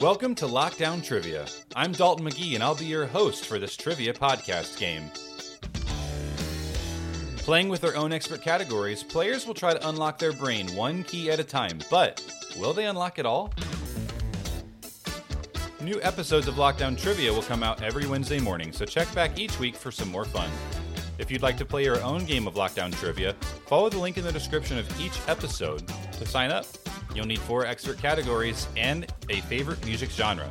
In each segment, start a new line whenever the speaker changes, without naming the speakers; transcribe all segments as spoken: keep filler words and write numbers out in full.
Welcome to Lockdown Trivia. I'm Dalton McGee, and I'll be your host for this trivia podcast game. Playing with their own expert categories, players will try to unlock their brain one key at a time, but will they unlock it all? New episodes of Lockdown Trivia will come out every Wednesday morning, so check back each week for some more fun. If you'd like to play your own game of Lockdown Trivia, follow the link in the description of each episode to sign up. You'll need four expert categories and a favorite music genre.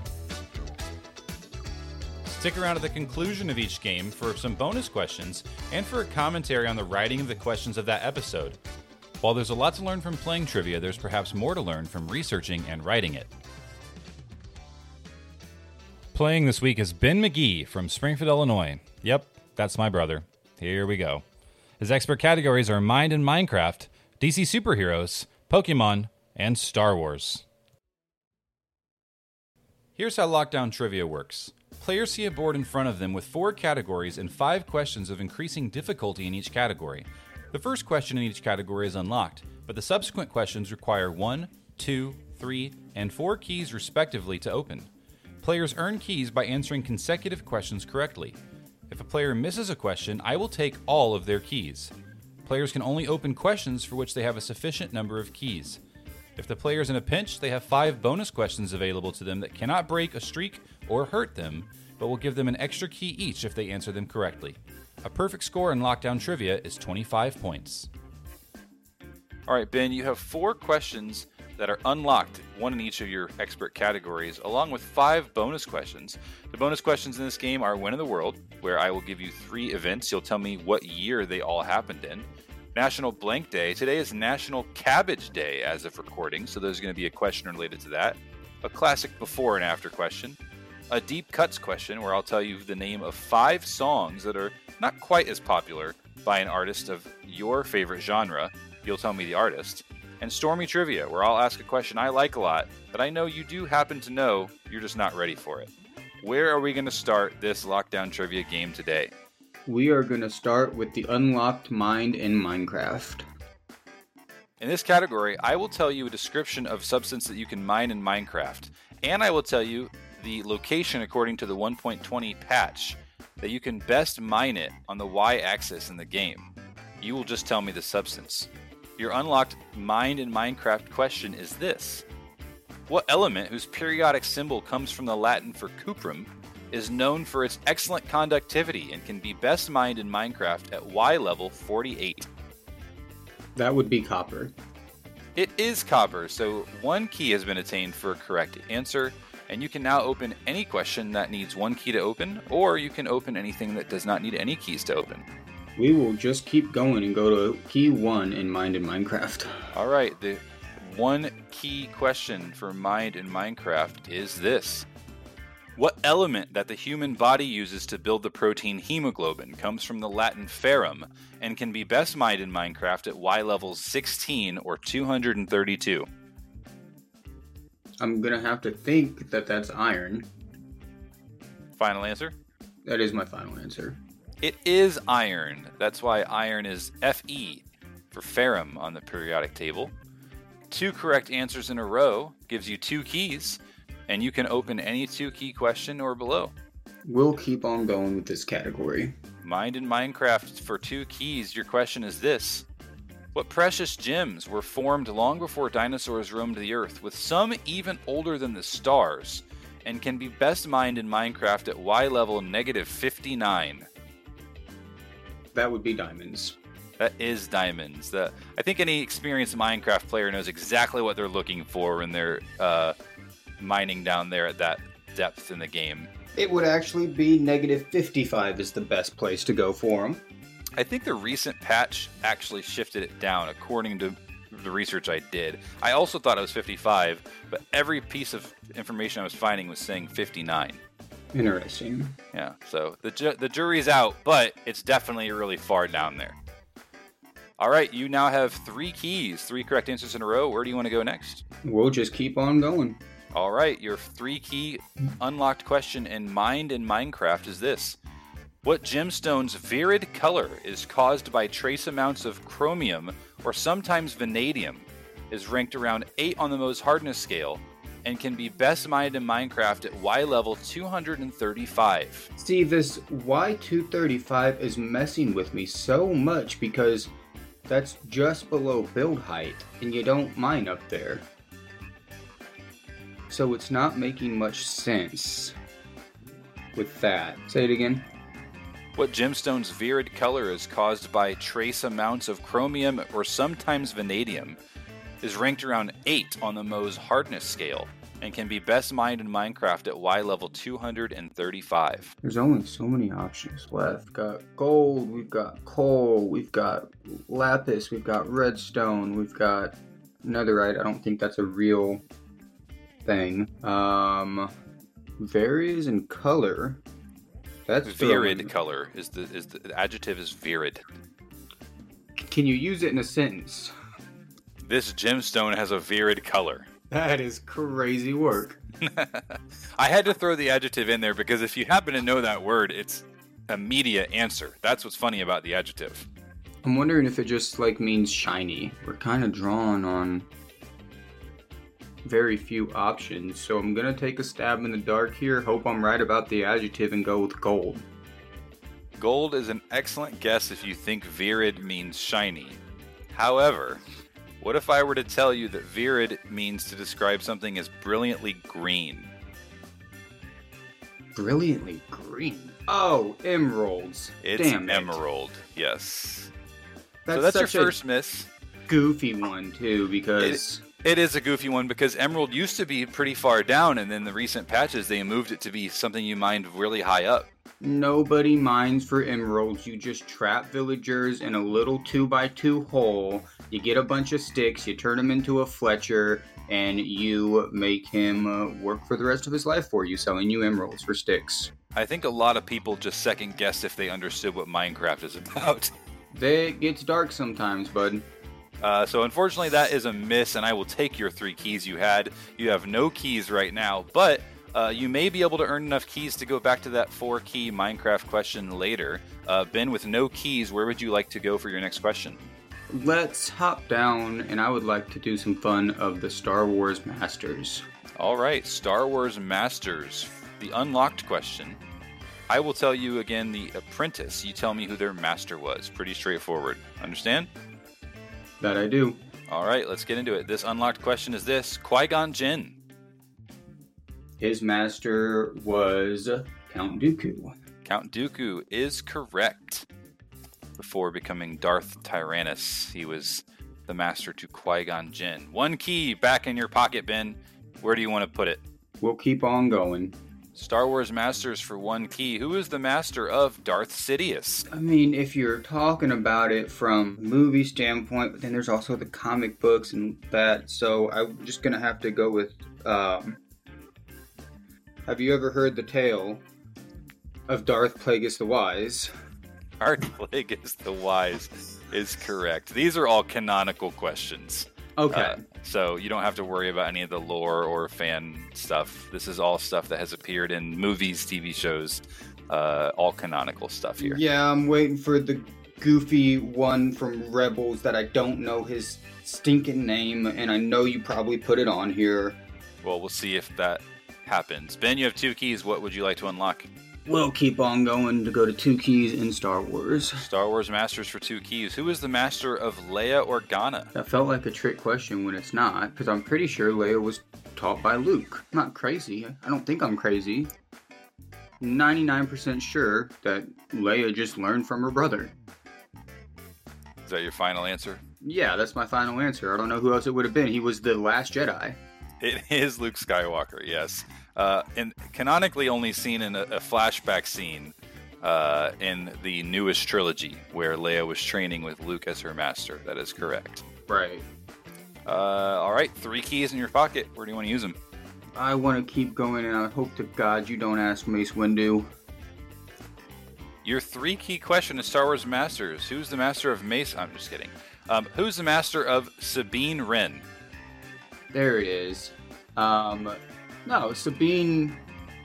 Stick around at the conclusion of each game for some bonus questions and for a commentary on the writing of the questions of that episode. While there's a lot to learn from playing trivia, there's perhaps more to learn from researching and writing it. Playing this week is Ben McGee from Springfield, Illinois. Yep, that's my brother. Here we go. His expert categories are Mind and Minecraft, D C Superheroes, Pokemon, and Star Wars. Here's how Lockdown Trivia works. Players see a board in front of them with four categories and five questions of increasing difficulty in each category. The first question in each category is unlocked, but the subsequent questions require one, two, three, and four keys respectively to open. Players earn keys by answering consecutive questions correctly. If a player misses a question, I will take all of their keys. Players can only open questions for which they have a sufficient number of keys. If the player is in a pinch, they have five bonus questions available to them that cannot break a streak or hurt them, but will give them an extra key each if they answer them correctly. A perfect score in Lockdown Trivia is twenty-five points. All right, Ben, you have four questions that are unlocked, one in each of your expert categories, along with five bonus questions. The bonus questions in this game are When in the World, where I will give you three events. You'll tell me what year they all happened in. National Blank Day. Today is National Cabbage Day as of recording, so there's going to be a question related to that. A classic before and after question. A deep cuts question, where I'll tell you the name of five songs that are not quite as popular by an artist of your favorite genre. You'll tell me the artist. And Stormy Trivia, where I'll ask a question I like a lot, that I know you do happen to know, you're just not ready for it. Where are we going to start this Lockdown Trivia game today?
We are going to start with the unlocked mind in Minecraft.
In this category, I will tell you a description of substance that you can mine in Minecraft, and I will tell you the location according to the one point twenty patch that you can best mine it on the y-axis in the game. You will just tell me the substance. Your unlocked Mind in Minecraft question is this. What element, whose periodic symbol comes from the Latin for cuprum, is known for its excellent conductivity and can be best mined in Minecraft at Y level forty-eight?
That would be copper.
It is copper, so one key has been attained for a correct answer, and you can now open any question that needs one key to open, or you can open anything that does not need any keys to open.
We will just keep going and go to key one in Mind in Minecraft.
All right, the one key question for Mind in Minecraft is this. What element that the human body uses to build the protein hemoglobin comes from the Latin ferrum and can be best mined in Minecraft at Y levels sixteen or two hundred thirty-two?
I'm going to have to think that that's iron.
Final answer?
That is my final answer.
It is iron. That's why iron is F E for ferrum on the periodic table. Two correct answers in a row gives you two keys, and you can open any two-key question or below.
We'll keep on going with this category.
Mind in Minecraft for two keys. Your question is this. What precious gems were formed long before dinosaurs roamed the earth, with some even older than the stars, and can be best mined in Minecraft at Y level negative fifty-nine?
That would be diamonds.
That is diamonds. The, I think any experienced Minecraft player knows exactly what they're looking for when they're uh, mining down there at that depth in the game.
It would actually be negative fifty-five is the best place to go for them.
I think the recent patch actually shifted it down, according to the research I did. I also thought it was fifty-five, but every piece of information I was finding was saying fifty-nine.
Interesting.
Yeah, so the ju- the jury's out, but it's definitely really far down there. All right, you now have three keys, three correct answers in a row. Where do you want to go next?
We'll just keep on going.
All right, your three-key unlocked question in Mind in Minecraft is this. What gemstone's virid color is caused by trace amounts of chromium or sometimes vanadium, is ranked around eight on the Mohs hardness scale, and can be best mined in Minecraft at Y level two hundred thirty-five.
See, this Y two thirty-five is messing with me so much because that's just below build height, and you don't mine up there. So it's not making much sense with that. Say it again.
What gemstone's virid color is caused by trace amounts of chromium or sometimes vanadium is ranked around eight on the Mohs hardness scale and can be best mined in Minecraft at Y level two hundred thirty-five.
There's only so many options left. We've got gold, we've got coal, we've got lapis, we've got redstone, we've got netherite. I don't think that's a real thing. Um, varies in color. That's
virid
throwing.
color is the is the, the adjective is virid.
Can you use it in a sentence?
This gemstone has a virid color.
That is crazy work.
I had to throw the adjective in there because if you happen to know that word, it's immediate answer. That's what's funny about the adjective.
I'm wondering if it just like means shiny. We're kind of drawn on very few options, so I'm gonna take a stab in the dark here, hope I'm right about the adjective, and go with gold.
Gold is an excellent guess if you think virid means shiny. However, what if I were to tell you that virid means to describe something as brilliantly green?
Brilliantly green? Oh, emeralds.
It's
Damn it.
emerald, yes.
That's
so that's your
such
first
a
miss.
goofy one, too, because...
It is a goofy one because emerald used to be pretty far down, and then the recent patches, they moved it to be something you mined really high up.
Nobody mines for emeralds. You just trap villagers in a little two by two hole. You get a bunch of sticks, you turn him into a Fletcher, and you make him uh, work for the rest of his life for you, selling you emeralds for sticks.
I think a lot of people just second guessed if they understood what Minecraft is about.
It gets dark sometimes, bud.
Uh, so unfortunately that is a miss, and I will take your three keys you had. You have no keys right now, but uh, you may be able to earn enough keys to go back to that four key Minecraft question later. Uh, Ben, with no keys, where would you like to go for your next question?
Let's hop down, and I would like to do some fun of the Star Wars Masters.
All right, Star Wars Masters, the unlocked question. I will tell you again the apprentice. You tell me who their master was. Pretty straightforward. Understand?
That I do.
All right, let's get into it. This unlocked question is this. Qui-Gon Jinn.
His master was Count Dooku.
Count Dooku is correct. Before becoming Darth Tyrannus, he was the master to Qui-Gon Jinn. One key back in your pocket, Ben. Where do you want to put it?
We'll keep on going.
Star Wars Masters for one key. Who is the master of Darth Sidious?
I mean, if you're talking about it from a movie standpoint, but then there's also the comic books and that, so I'm just gonna have to go with, um... have you ever heard the tale of Darth Plagueis the Wise?
Darth Plagueis the Wise is correct. These are all canonical questions.
Okay.
Uh, so you don't have to worry about any of the lore or fan stuff. This is all stuff that has appeared in movies, T V shows, uh, all canonical stuff here.
Yeah, I'm waiting for the goofy one from Rebels that I don't know his stinking name, and I know you probably put it on here.
Well, we'll see if that happens. Ben, you have two keys. What would you like to unlock?
We'll keep on going to go to two keys in Star Wars.
Star Wars Masters for two keys. Who is the master of Leia Organa?
That felt like a trick question when it's not, because I'm pretty sure Leia was taught by Luke. I'm not crazy. I don't think I'm crazy. ninety-nine percent sure that Leia just learned from her brother.
Is that your final answer?
Yeah, that's my final answer. I don't know who else it would have been. He was the last Jedi.
It is Luke Skywalker, yes. Uh, and canonically only seen in a, a flashback scene uh, in the newest trilogy where Leia was training with Luke as her master. That is correct.
Right.
Uh, all right, three keys in your pocket. Where do you want to use them?
I want to keep going, and I hope to God you don't ask Mace Windu.
Your three key question is Star Wars Masters. Who's the master of Mace? I'm just kidding. Um, who's the master of Sabine Wren?
There it is. Um... No, Sabine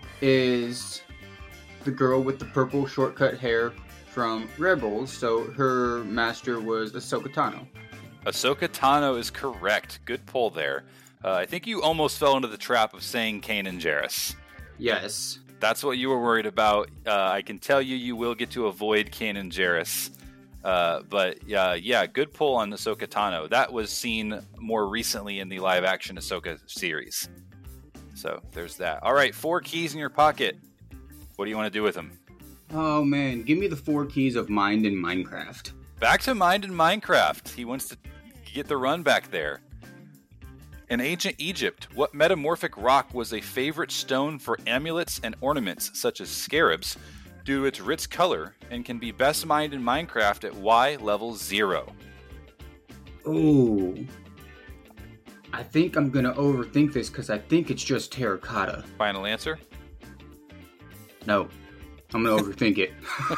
is the girl with the purple shortcut hair from Rebels, so her master was Ahsoka Tano.
Ahsoka Tano is correct. Good pull there. Uh, I think you almost fell into the trap of saying Kain and Jarrus.
Yes.
That's what you were worried about. Uh, I can tell you you will get to avoid Kain and Jarrus. Uh, but uh, yeah, good pull on Ahsoka Tano. That was seen more recently in the live-action Ahsoka series. So there's that. All right, four keys in your pocket. What do you want to do with them?
Oh man, give me the four keys of mind in Minecraft.
Back to Mind in Minecraft. He wants to get the run back there. In ancient Egypt, what metamorphic rock was a favorite stone for amulets and ornaments such as scarabs due to its rich color and can be best mined in Minecraft at Y level zero?
Ooh. I think I'm gonna overthink this because I think it's just terracotta.
Final answer?
No. I'm gonna overthink it.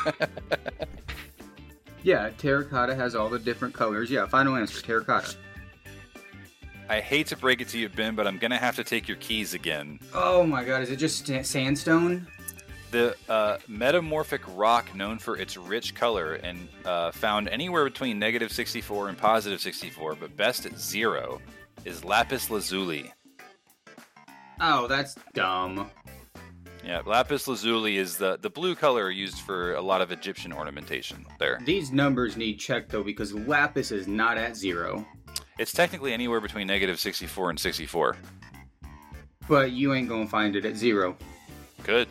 Yeah, terracotta has all the different colors. Yeah, final answer, terracotta.
I hate to break it to you, Ben, but I'm going to have to take your keys again.
Oh my god, is it just st- sandstone?
The uh, metamorphic rock known for its rich color and uh, found anywhere between negative sixty-four and positive sixty-four, but best at zero, is lapis lazuli.
Oh, that's dumb.
Yeah, lapis lazuli is the, the blue color used for a lot of Egyptian ornamentation there.
These numbers need checked though because lapis is not at zero.
It's technically anywhere between negative sixty-four and sixty-four.
But you ain't gonna find it at zero.
Good.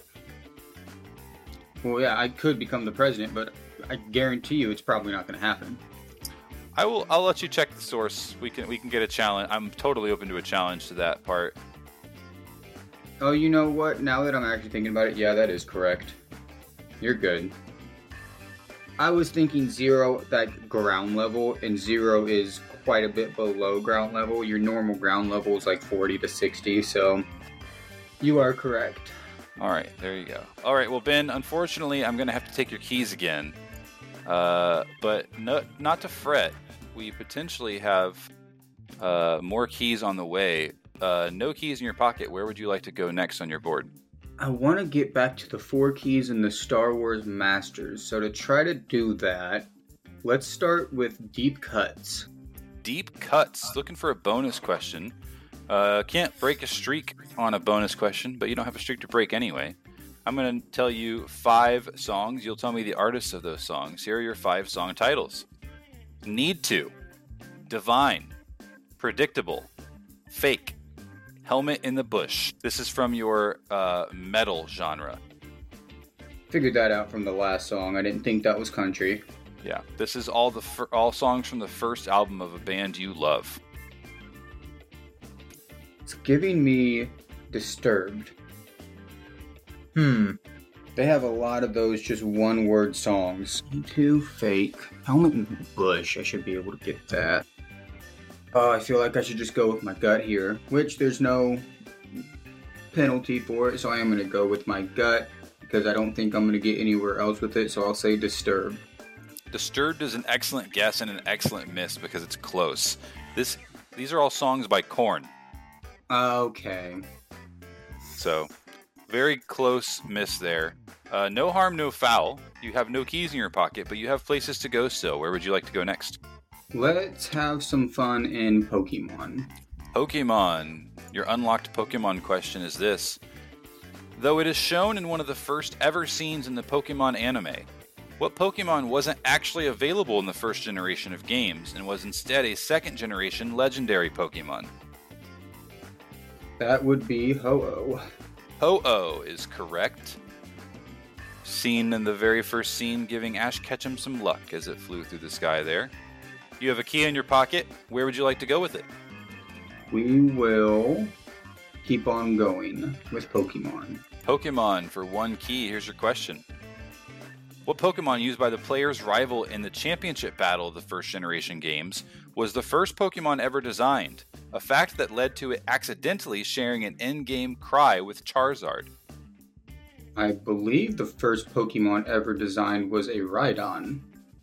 Well, yeah, I could become the president, but I guarantee you it's probably not gonna happen.
I will. I'll let you check the source. We can we can get a challenge. I'm totally open to a challenge to that part.
Oh, you know what? Now that I'm actually thinking about it, yeah, that is correct. You're good. I was thinking zero, like ground level, and zero is quite a bit below ground level. Your normal ground level is like forty to sixty, so you are correct.
All right, there you go. All right, well, Ben, unfortunately, I'm going to have to take your keys again. Uh, but no, not to fret. We potentially have uh, more keys on the way. Uh, no keys in your pocket. Where would you like to go next on your board?
I want to get back to the four keys in the Star Wars Masters. So to try to do that, let's start with deep cuts.
Deep cuts. Looking for a bonus question. Uh, can't break a streak on a bonus question, but you don't have a streak to break anyway. I'm going to tell you five songs. You'll tell me the artists of those songs. Here are your five song titles. Need To, Divine, Predictable, Fake, Helmet in the Bush. This is from your uh, metal genre.
Figured that out from the last song. I didn't think that was country.
Yeah, this is all the fir- all songs from the first album of a band you love.
It's giving me Disturbed. Hmm. They have a lot of those just one-word songs. Too fake. Helmet in the Bush. I should be able to get that. Oh, I feel like I should just go with my gut here, which there's no penalty for it, so I am going to go with my gut because I don't think I'm going to get anywhere else with it, so I'll say Disturbed.
Disturbed is an excellent guess and an excellent miss because it's close. This, These are all songs by Korn.
Okay.
So, very close miss there. Uh, no harm, no foul. You have no keys in your pocket, but you have places to go still. Where would you like to go next?
Let's have some fun in Pokemon.
Pokemon. Your unlocked Pokemon question is this. Though it is shown in one of the first ever scenes in the Pokemon anime, what Pokemon wasn't actually available in the first generation of games and was instead a second generation legendary Pokemon?
That would be Ho-Oh.
Ho-Oh is correct. Seen in the very first scene giving Ash Ketchum some luck as it flew through the sky there. You have a key in your pocket. Where would you like to go with it?
We will keep on going with Pokemon.
Pokemon for one key. Here's your question. What Pokemon used by the player's rival in the championship battle of the first generation games was the first Pokemon ever designed? A fact that led to it accidentally sharing an in-game cry with Charizard.
I believe the first Pokemon ever designed was a Rhydon.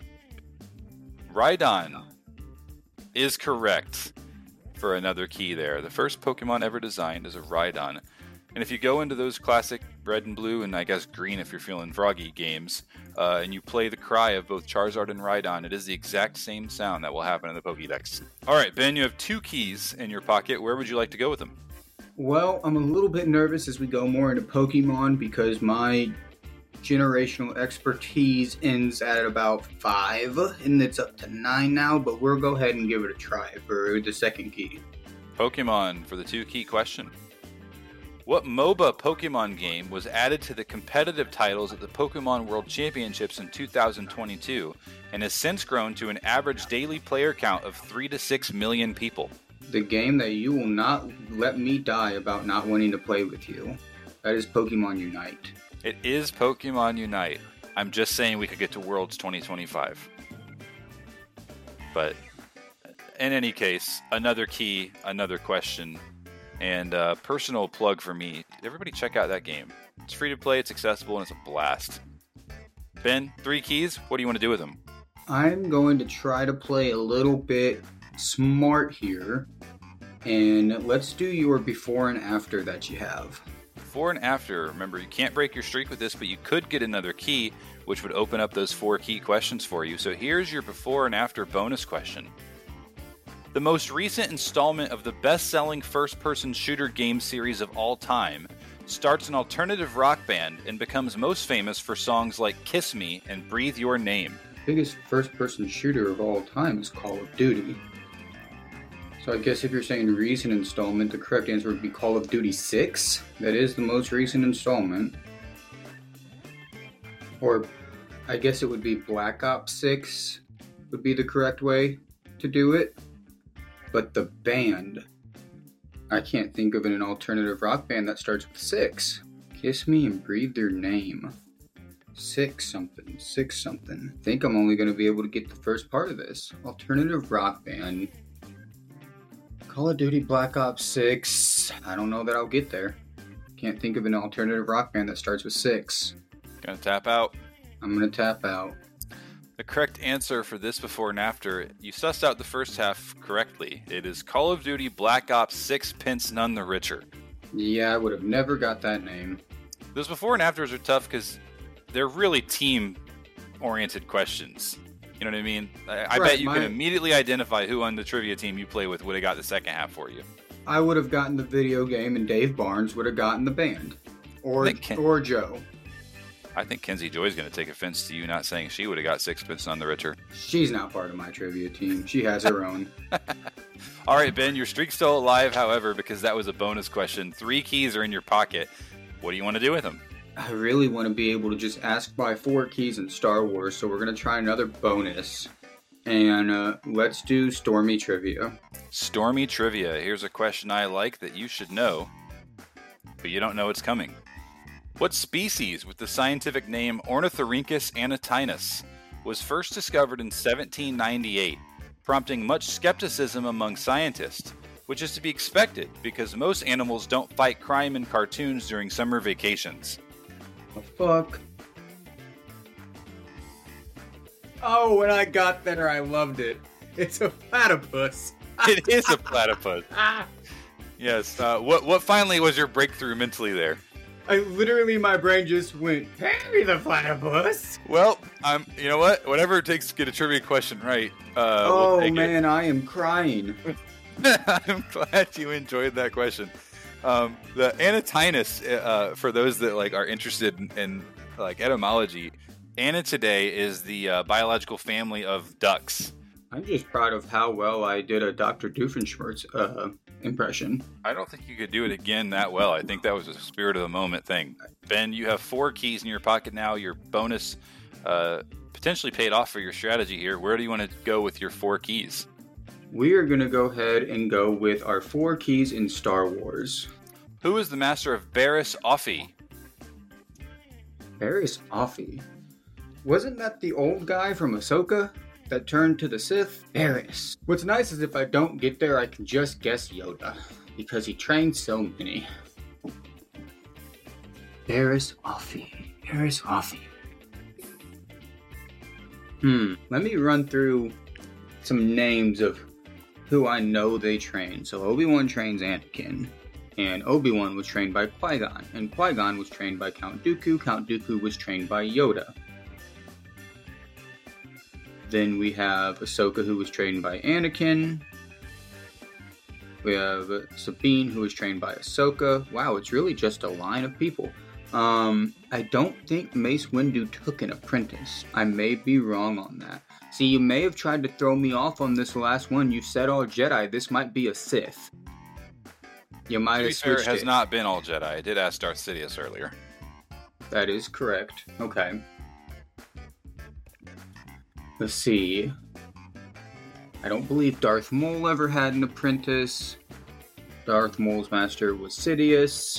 Rhydon is correct for another key there. The first Pokemon ever designed is a Rhydon. And if you go into those classic red and blue, and I guess green if you're feeling froggy games, uh, and you play the cry of both Charizard and Rhydon, it is the exact same sound that will happen in the Pokédex. All right, Ben, you have two keys in your pocket. Where would you like to go with them?
Well, I'm a little bit nervous as we go more into Pokemon because my generational expertise ends at about five, and it's up to nine now, but we'll go ahead and give it a try for the second key.
Pokemon for the two key question. What MOBA Pokemon game was added to the competitive titles at the Pokemon World Championships in two thousand twenty-two and has since grown to an average daily player count of three to six million people?
The game that you will not let me die about not wanting to play with you. That is Pokemon Unite.
It is Pokemon Unite. I'm just saying we could get to Worlds twenty twenty-five. But in any case, another key, another question. And uh, personal plug for me, everybody check out that game. It's free to play, it's accessible, and it's a blast. Ben, three keys, what do you want to do with them?
I'm going to try to play a little bit smart here, and let's do your before and after that you have.
Before and after, remember you can't break your streak with this, but you could get another key, which would open up those four key questions for you. So here's your before and after bonus question. The most recent installment of the best-selling first-person shooter game series of all time starts an alternative rock band and becomes most famous for songs like Kiss Me and Breathe Your Name.
The biggest first-person shooter of all time is Call of Duty. So I guess if you're saying recent installment, the correct answer would be Call of Duty six. That is the most recent installment. Or I guess it would be Black Ops six would be the correct way to do it. But the band, I can't think of an alternative rock band that starts with six. Kiss Me and Breathe Your Name. Six something, six something. I think I'm only going to be able to get the first part of this. Alternative rock band. Call of Duty Black Ops six. I don't know that I'll get there. Can't think of an alternative rock band that starts with six.
Gonna tap out.
I'm gonna tap out.
The correct answer for this before and after, you sussed out the first half correctly. It is Call of Duty Black Ops Sixpence None the Richer.
Yeah, I would have never got that name.
Those before and afters are tough because they're really team-oriented questions. You know what I mean? I, I
right,
bet you
my...
can immediately identify who on the trivia team you play with would have got the second half for you.
I would have gotten the video game and Dave Barnes would have gotten the band. Or, Ken... or Joe.
I think Kenzie Joy's going to take offense to you not saying she would have got Sixpence None the Richer.
She's not part of my trivia team. She has her own.
All right, Ben, your streak's still alive, however, because that was a bonus question. Three keys are in your pocket. What do you want to do with them?
I really want to be able to just ask by four keys in Star Wars, so we're going to try another bonus. And uh, let's do Stormy Trivia.
Stormy Trivia. Here's a question I like that you should know, but you don't know it's coming. What species with the scientific name Ornithorhynchus anatinus was first discovered in seventeen ninety-eight, prompting much skepticism among scientists, which is to be expected because most animals don't fight crime in cartoons during summer vacations?
The fuck? Oh, when I got there, I loved it. It's a platypus.
It is a platypus. Yes. Uh, what what finally was your breakthrough mentally there?
I literally, my brain just went, Perry the platypus.
Well, I'm. You know what? Whatever it takes to get a trivia question right. Uh,
oh
we'll
man,
it.
I am crying.
I'm glad you enjoyed that question. Um, the Anatinus, uh, for those that like are interested in, in like etymology, Anatidae is the uh, biological family of ducks.
I'm just proud of how well I did a Doctor Doofenshmirtz uh, impression.
I don't think you could do it again that well. I think that was a spirit of the moment thing. Ben, you have four keys in your pocket now. Your bonus uh, potentially paid off for your strategy here. Where do you want to go with your four keys?
We are going to go ahead and go with our four keys in Star Wars.
Who is the master of Barriss Offee?
Barriss Offee? Wasn't that the old guy from Ahsoka that turned to the Sith? Barriss. What's nice is if I don't get there, I can just guess Yoda, because he trained so many. Barriss Offee. Barriss Offee. Hmm. Let me run through some names of who I know they train. So Obi-Wan trains Anakin. And Obi-Wan was trained by Qui-Gon. And Qui-Gon was trained by Count Dooku. Count Dooku was trained by Yoda. Then we have Ahsoka, who was trained by Anakin. We have Sabine, who was trained by Ahsoka. Wow, it's really just a line of people. Um, I don't think Mace Windu took an apprentice. I may be wrong on that. See, you may have tried to throw me off on this last one. You said all Jedi. This might be a Sith. You might have switched
it. has
it.
not been all Jedi. I did ask Darth Sidious earlier.
That is correct. Okay. Let's see. I don't believe Darth Maul ever had an apprentice. Darth Maul's master was Sidious.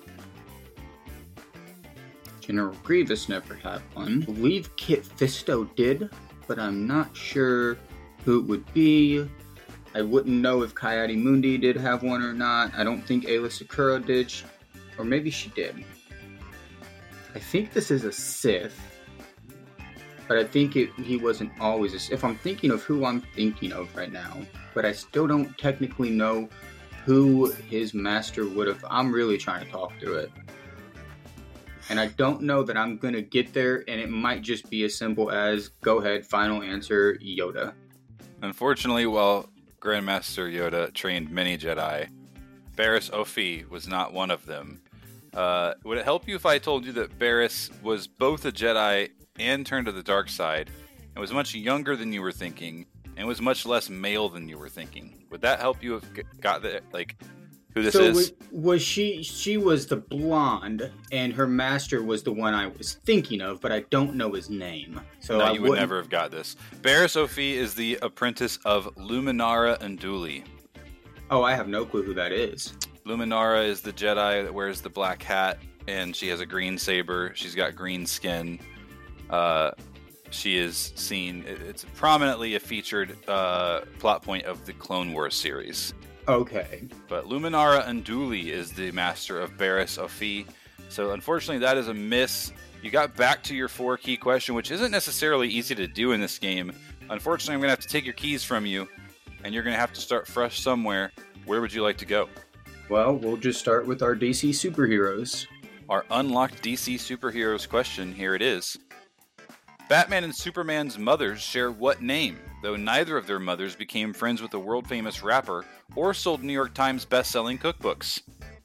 General Grievous never had one. I believe Kit Fisto did, but I'm not sure who it would be. I wouldn't know if Ki-Adi-Mundi did have one or not. I don't think Aayla Secura did, or maybe she did. I think this is a Sith, but I think it, he wasn't always a Sith. If I'm thinking of who I'm thinking of right now, but I still don't technically know who his master would have. I'm really trying to talk through it. And I don't know that I'm going to get there, and it might just be as simple as, go ahead, final answer, Yoda.
Unfortunately, while Grandmaster Yoda trained many Jedi, Barriss Offee was not one of them. Uh, would it help you if I told you that Barriss was both a Jedi and turned to the dark side, and was much younger than you were thinking, and was much less male than you were thinking? Would that help you have got the, like... Who this
so
is?
Was, was she? She was the blonde, and her master was the one I was thinking of, but I don't know his name. So
no,
I
you would
wouldn't...
never have got this. Barriss Offee is the apprentice of Luminara Unduli.
Oh, I have no clue who that is.
Luminara is the Jedi that wears the black hat, and she has a green saber. She's got green skin. Uh, she is seen. It's prominently a featured uh, plot point of the Clone Wars series.
Okay.
But Luminara Unduli is the master of Barriss Offee. So unfortunately, that is a miss. You got back to your four key question, which isn't necessarily easy to do in this game. Unfortunately, I'm going to have to take your keys from you, and you're going to have to start fresh somewhere. Where would you like to go?
Well, we'll just start with our D C superheroes.
Our unlocked D C superheroes question, here it is. Batman and Superman's mothers share what name, though neither of their mothers became friends with the world-famous rapper or sold New York Times best-selling cookbooks?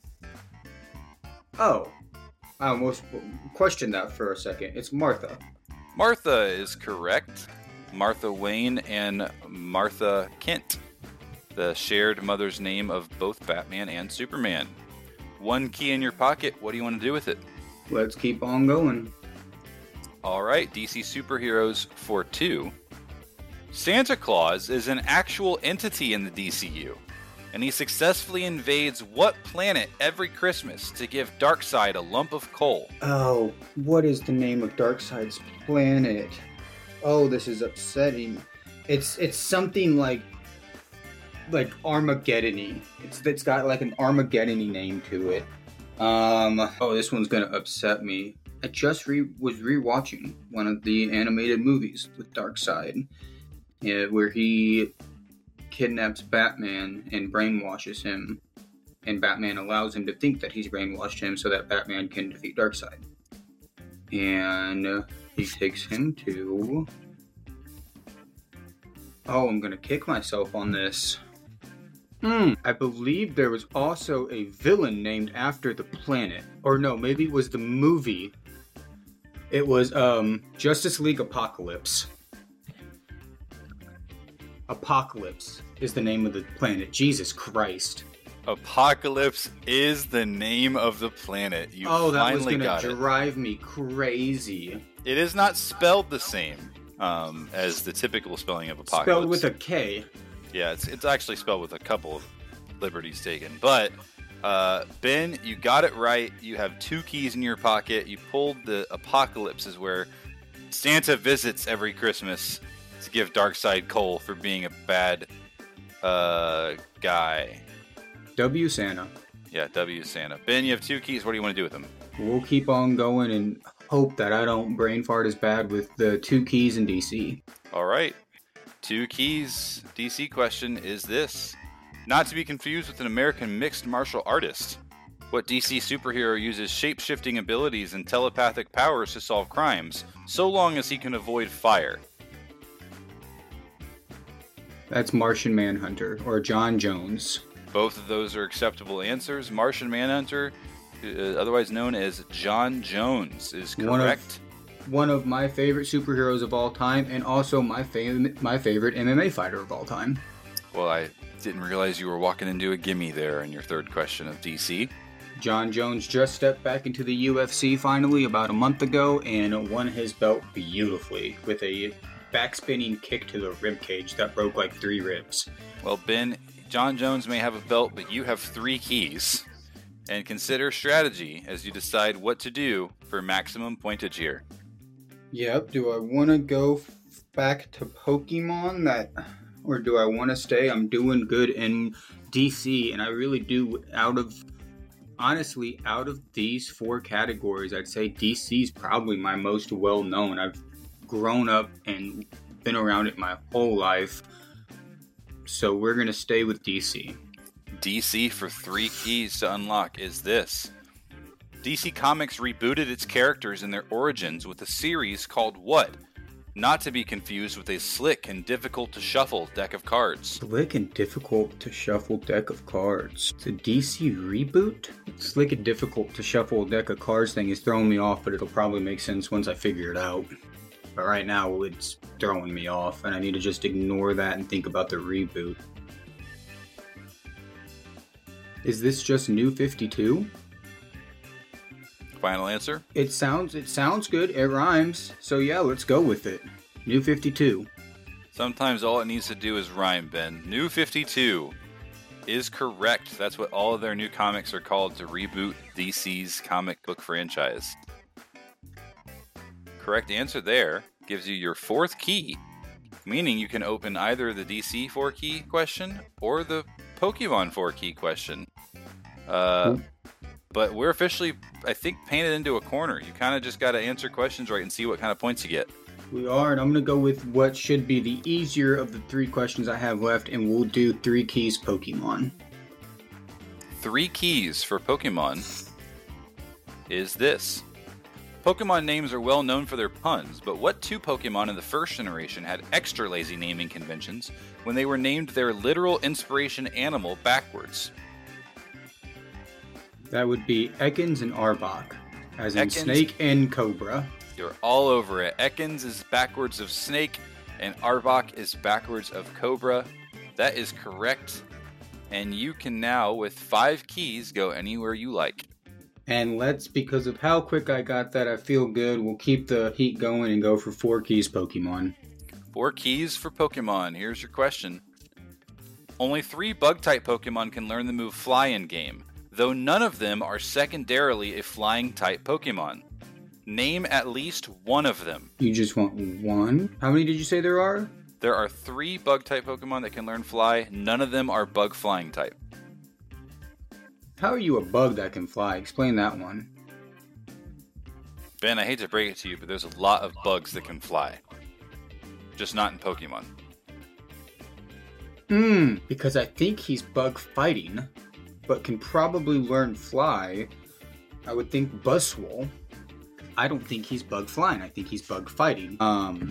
Oh, I almost questioned that for a second. It's Martha.
Martha is correct. Martha Wayne and Martha Kent, the shared mother's name of both Batman and Superman. One key in your pocket. What do you want to do with it?
Let's keep on going.
All right, D C superheroes for two. Santa Claus is an actual entity in the D C U, and he successfully invades what planet every Christmas to give Darkseid a lump of coal?
Oh, what is the name of Darkseid's planet? Oh, this is upsetting. It's it's something like like Armageddon-y. It's it's got like an Armageddon-y name to it. Um. Oh, this one's gonna upset me. I just re- was rewatching one of the animated movies with Darkseid, yeah, where he kidnaps Batman and brainwashes him, and Batman allows him to think that he's brainwashed him so that Batman can defeat Darkseid. And uh, he takes him to... Oh, I'm gonna kick myself on this. Hmm, I believe there was also a villain named after the planet. Or no, maybe it was the movie. It was um, Justice League Apocalypse. Apocalypse is the name of the planet. Jesus Christ.
Apocalypse is the name of the planet. You
oh, that was
finally
gonna
got
drive me crazy.
It is not spelled the same um, as the typical spelling of Apocalypse.
Spelled with a K.
Yeah, it's it's actually spelled with a couple of liberties taken. But uh, Ben, you got it right. You have two keys in your pocket. You pulled the Apocalypse, is where Santa visits every Christmas to give Darkseid coal for being a bad uh, guy.
W Santa.
Yeah, W Santa. Ben, you have two keys. What do you want to do with them?
We'll keep on going and hope that I don't brain fart as bad with the two keys in D C.
All right. Two keys. D C question is this. Not to be confused with an American mixed martial artist. What D C superhero uses shape-shifting abilities and telepathic powers to solve crimes, so long as he can avoid fire?
That's Martian Manhunter, or John Jones.
Both of those are acceptable answers. Martian Manhunter, uh, otherwise known as John Jones, is correct.
One of, one of my favorite superheroes of all time, and also my, fav- my favorite M M A fighter of all time.
Well, I didn't realize you were walking into a gimme there in your third question of D C.
John Jones just stepped back into the U F C finally about a month ago and won his belt beautifully with a backspinning kick to the ribcage that broke like three ribs.
Well, Ben, John Jones may have a belt, but you have three keys. And consider strategy as you decide what to do for maximum pointage here.
Yep, do I want to go f- back to Pokemon that, or do I want to stay? I'm doing good in D C, and I really do. Out of, honestly, out of these four categories, I'd say D C's probably my most well-known. I've grown up and been around it my whole life, so we're going to stay with D C.
D C for three keys to unlock is this. D C Comics rebooted its characters and their origins with a series called what? Not to be confused with a slick and difficult to shuffle deck of cards.
Slick and difficult to shuffle deck of cards. It's a D C reboot? Slick and difficult to shuffle deck of cards thing is throwing me off, but it'll probably make sense once I figure it out. But right now, it's throwing me off, and I need to just ignore that and think about the reboot. Is this just New fifty-two?
Final answer?
It sounds it sounds good. It rhymes. So yeah, let's go with it. New fifty-two.
Sometimes all it needs to do is rhyme, Ben. New fifty-two is correct. That's what all of their new comics are called to reboot D C's comic book franchise. Correct answer there gives you your fourth key, meaning you can open either the D C four-key question or the Pokemon four-key question. Uh, but we're officially, I think, painted into a corner. You kind of just got to answer questions right and see what kind of points you get.
We are, and I'm going to go with what should be the easier of the three questions I have left, and we'll do three keys Pokemon.
Three keys for Pokemon is this. Pokemon names are well known for their puns, but what two Pokemon in the first generation had extra lazy naming conventions when they were named their literal inspiration animal backwards?
That would be Ekans and Arbok, as in
Ekans.
Snake and Cobra.
You're all over it. Ekans is backwards of Snake, and Arbok is backwards of Cobra. That is correct. And you can now, with five keys, go anywhere you like.
And let's, because of how quick I got that, I feel good. We'll keep the heat going and go for four keys Pokemon.
Four keys for Pokemon. Here's your question. Only three Bug-type Pokemon can learn the move Fly in-game, though none of them are secondarily a Flying-type Pokemon. Name at least one of them.
You just want one? How many did you say there are?
There are three Bug-type Pokemon that can learn Fly. None of them are Bug-Flying-type.
How are you a bug that can fly? Explain that one.
Ben, I hate to break it to you, but there's a lot of bugs that can fly. Just not in Pokemon.
Hmm, because I think he's bug fighting, but can probably learn fly. I would think Buzzwole. I don't think he's bug flying. I think he's bug fighting. Um.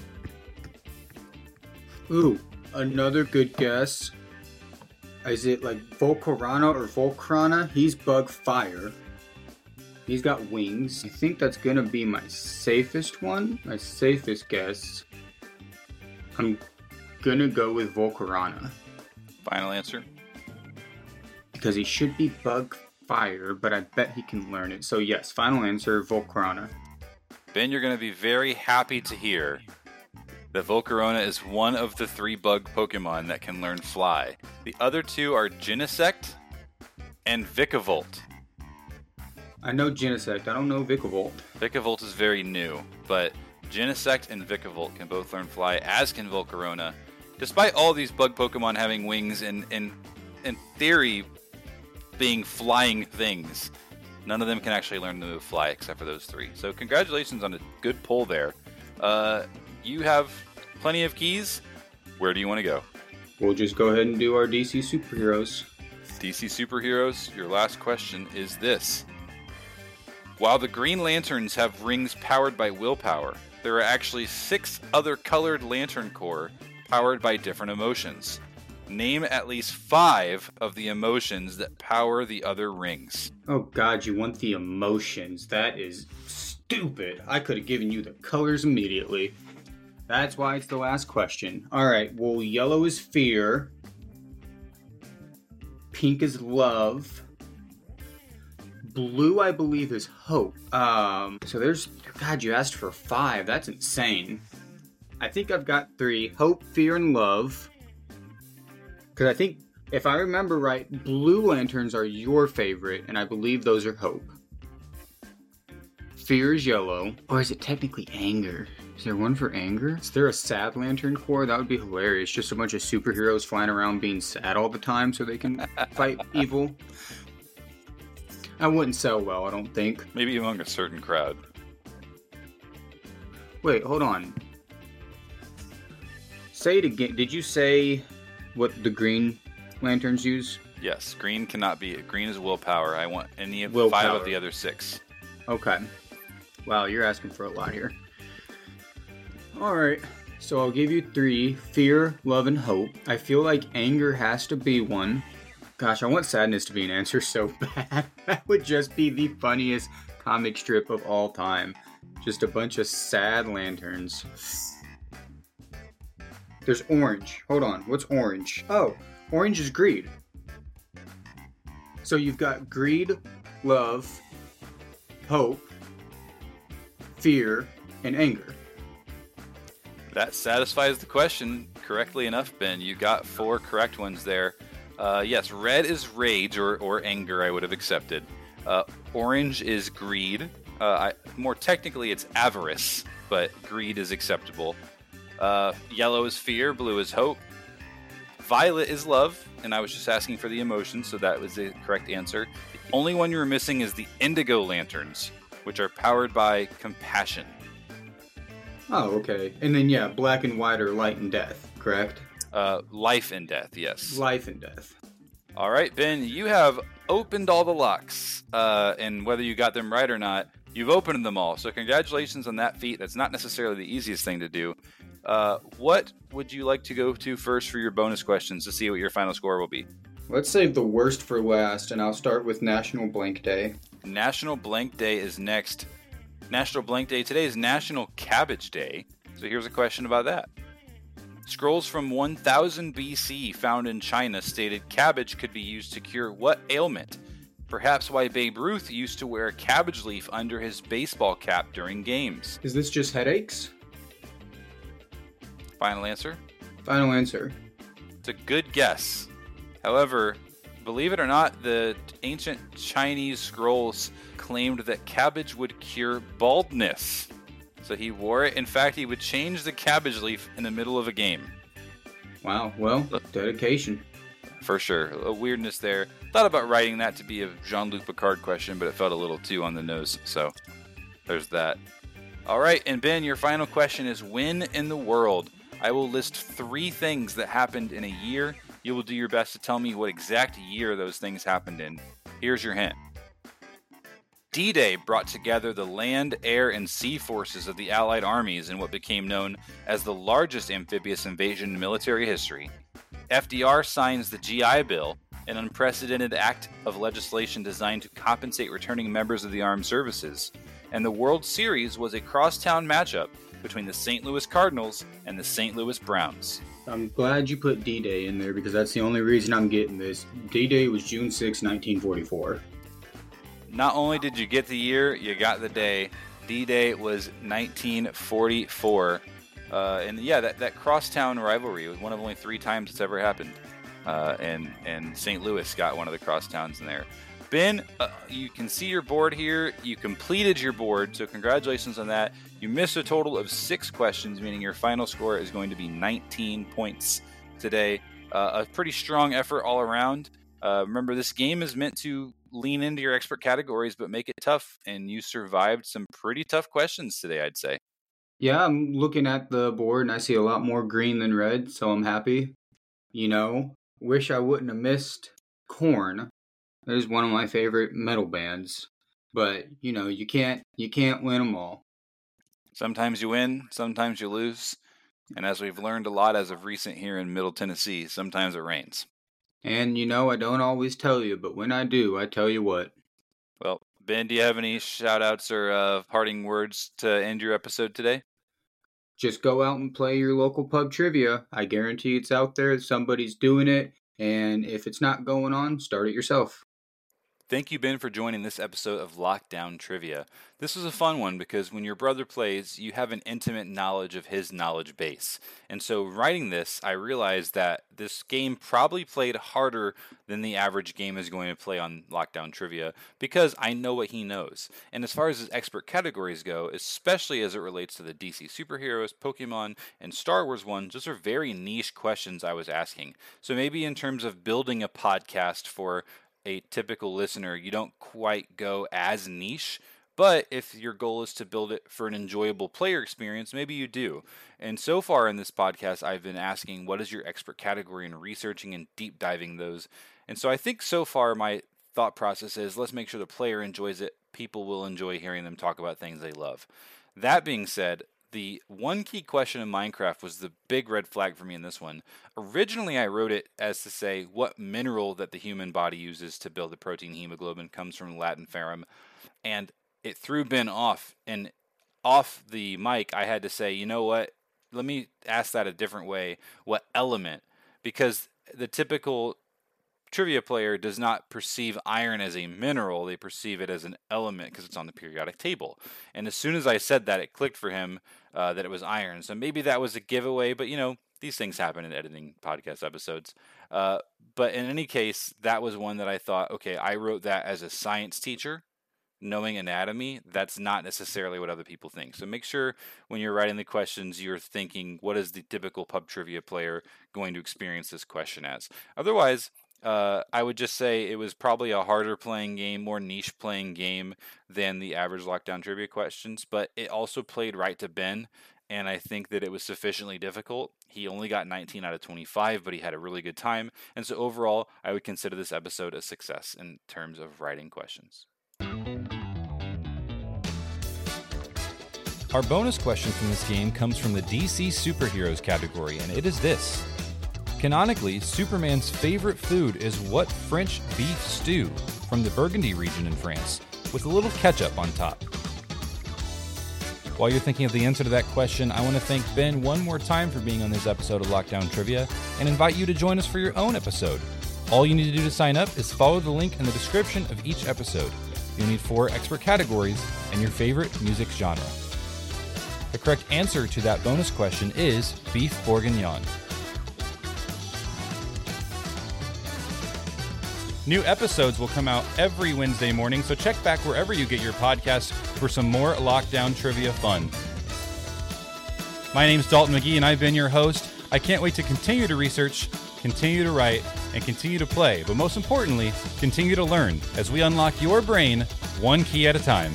Ooh, another good guess. Is it like Volcarona or Volcrona? He's bug fire. He's got wings. I think that's gonna be my safest one. My safest guess. I'm gonna go with Volcarona.
Final answer?
Because he should be bug fire, but I bet he can learn it. So yes, final answer, Volcarona.
Ben, you're going to be very happy to hear that Volcarona is one of the three bug Pokemon that can learn Fly. The other two are Genesect and Vikavolt.
I know Genesect, I don't know Vikavolt.
Vikavolt is very new, but Genesect and Vikavolt can both learn Fly, as can Volcarona. Despite all these bug Pokemon having wings and, and in theory, being flying things, none of them can actually learn the move Fly except for those three. So congratulations on a good pull there. Uh, you have plenty of keys. Where do you want to go?
we'll just go ahead and do our D C superheroes.
D C superheroes, your last question is this. While the Green Lanterns have rings powered by willpower, there are actually six other colored Lantern Corps powered by different emotions. Name at least five of the emotions that power the other rings.
Oh god, you want the emotions. That is stupid. I could have given you the colors immediately. That's why it's the last question. Alright, well, yellow is fear. Pink is love. Blue, I believe, is hope. Um, so there's... God, you asked for five. That's insane. I think I've got three. Hope, fear, and love. Because I think, if I remember right, blue lanterns are your favorite, and I believe those are hope. Fear is yellow. Or is it technically anger? Is there one for anger? Is there a sad lantern corps? That would be hilarious. Just a bunch of superheroes flying around being sad all the time so they can fight evil. That wouldn't sell well, I don't think.
Maybe among a certain crowd.
Wait, hold on. Say it again. Did you say what the Green Lanterns use?
Yes, green cannot be. Green is willpower. I want any of
Willpower.
five of the other six.
Okay. Wow, you're asking for a lot here. Alright, so I'll give you three. Fear, love, and hope. I feel like anger has to be one. Gosh, I want sadness to be an answer so bad. That would just be the funniest comic strip of all time. Just a bunch of sad lanterns. There's orange. Hold on, what's orange? Oh, orange is greed. So you've got greed, love, hope, fear, and anger.
That satisfies the question correctly enough, Ben. You got four correct ones there. Uh, yes, red is rage or, or anger, I would have accepted. Uh, orange is greed. Uh, I, more technically, it's avarice, but greed is acceptable. Uh, yellow is fear, blue is hope. Violet is love, and I was just asking for the emotions, so that was the correct answer. The only one you were missing is the indigo lanterns, which are powered by compassion.
Oh, okay. And then, yeah, black and white are light and death, correct?
Uh, life and death, yes.
Life and death.
All right, Ben, you have opened all the locks, uh, and whether you got them right or not, you've opened them all. So congratulations on that feat. That's not necessarily the easiest thing to do. Uh, what would you like to go to first for your bonus questions to see what your final score will be?
Let's save the worst for last, and I'll start with National Blank Day.
National Blank Day is next. National Blank Day today is National Cabbage Day. So here's a question about that. Scrolls from one thousand B C found in China stated cabbage could be used to cure what ailment? Perhaps why Babe Ruth used to wear a cabbage leaf under his baseball cap during games.
Is this just headaches?
Final answer?
Final answer.
It's a good guess. However, believe it or not, the ancient Chinese scrolls claimed that cabbage would cure baldness. So he wore it. In fact, he would change the cabbage leaf in the middle of a game.
Wow, well, dedication.
For sure. A weirdness there. Thought about writing that to be a Jean-Luc Picard question, but it felt a little too on the nose. So there's that. All right, and Ben, your final question is, when in the world? I will list three things that happened in a year. You will do your best to tell me what exact year those things happened in. Here's your hint. D-Day brought together the land, air, and sea forces of the Allied armies in what became known as the largest amphibious invasion in military history. F D R signs the G I Bill, an unprecedented act of legislation designed to compensate returning members of the armed services. And the World Series was a crosstown matchup between the Saint Louis Cardinals and the Saint Louis Browns.
I'm glad you put D-Day in there because that's the only reason I'm getting this. D-Day was June sixth, nineteen forty-four.
Not only did you get the year, you got the day. D-Day was nineteen forty-four. Uh, and yeah, that, that crosstown rivalry was one of only three times it's ever happened. Uh, and, and Saint Louis got one of the crosstowns in there. Ben, uh, you can see your board here. You completed your board, so congratulations on that. You missed a total of six questions, meaning your final score is going to be nineteen points today. Uh, a pretty strong effort all around. Uh, remember, this game is meant to lean into your expert categories, but make it tough, and you survived some pretty tough questions today, I'd say.
Yeah, I'm looking at the board, and I see a lot more green than red, so I'm happy. You know, wish I wouldn't have missed Korn. That is one of my favorite metal bands. But, you know, you can't you can't win them all.
Sometimes you win, sometimes you lose. And as we've learned a lot as of recent here in Middle Tennessee, sometimes it rains.
And, you know, I don't always tell you, but when I do, I tell you what.
Well, Ben, do you have any shout-outs or uh, parting words to end your episode today?
Just go out and play your local pub trivia. I guarantee it's out there. Somebody's doing it. And if it's not going on, start it yourself.
Thank you, Ben, for joining this episode of Lockdown Trivia. This was a fun one because when your brother plays, you have an intimate knowledge of his knowledge base. And so writing this, I realized that this game probably played harder than the average game is going to play on Lockdown Trivia because I know what he knows. And as far as his expert categories go, especially as it relates to the D C superheroes, Pokemon, and Star Wars ones, those are very niche questions I was asking. So maybe in terms of building a podcast for a typical listener, you don't quite go as niche, but if your goal is to build it for an enjoyable player experience, maybe you do. And so far in this podcast, I've been asking, what is your expert category, and researching and deep diving those. And so I think so far my thought process is, let's make sure the player enjoys it. People will enjoy hearing them talk about things they love. That being said, the one key question in Minecraft was the big red flag for me in this one. Originally, I wrote it as to say what mineral that the human body uses to build the protein hemoglobin comes from Latin ferrum, and it threw Ben off. And off the mic, I had to say, you know what? Let me ask that a different way. What element? Because the typical trivia player does not perceive iron as a mineral. They perceive it as an element because it's on the periodic table. And as soon as I said that, it clicked for him uh, that it was iron. So maybe that was a giveaway, but you know, these things happen in editing podcast episodes. Uh, but in any case, that was one that I thought, okay, I wrote that as a science teacher. Knowing anatomy, that's not necessarily what other people think. So make sure when you're writing the questions, you're thinking, what is the typical pub trivia player going to experience this question as? Otherwise, Uh, I would just say it was probably a harder playing game, more niche playing game than the average Lockdown Trivia questions, but it also played right to Ben, and I think that it was sufficiently difficult. He only got nineteen out of twenty-five, but he had a really good time, and so overall, I would consider this episode a success in terms of writing questions. Our bonus question from this game comes from the D C Superheroes category, and it is this. Canonically, Superman's favorite food is what French beef stew from the Burgundy region in France, with a little ketchup on top. While you're thinking of the answer to that question, I want to thank Ben one more time for being on this episode of Lockdown Trivia and invite you to join us for your own episode. All you need to do to sign up is follow the link in the description of each episode. You'll need four expert categories and your favorite music genre. The correct answer to that bonus question is beef bourguignon. New episodes will come out every Wednesday morning, so check back wherever you get your podcasts for some more Lockdown Trivia fun. My name's Dalton McGee, and I've been your host. I can't wait to continue to research, continue to write, and continue to play, but most importantly, continue to learn as we unlock your brain one key at a time.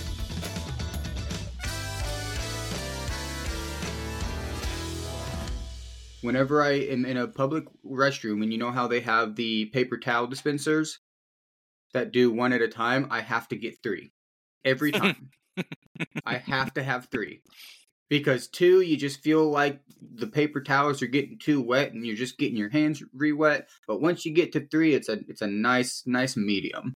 Whenever I am in a public restroom, and you know how they have the paper towel dispensers that do one at a time, I have to get three. Every time. I have to have three. Because two, you just feel like the paper towels are getting too wet and you're just getting your hands re-wet. But once you get to three, it's a it's a nice, nice medium.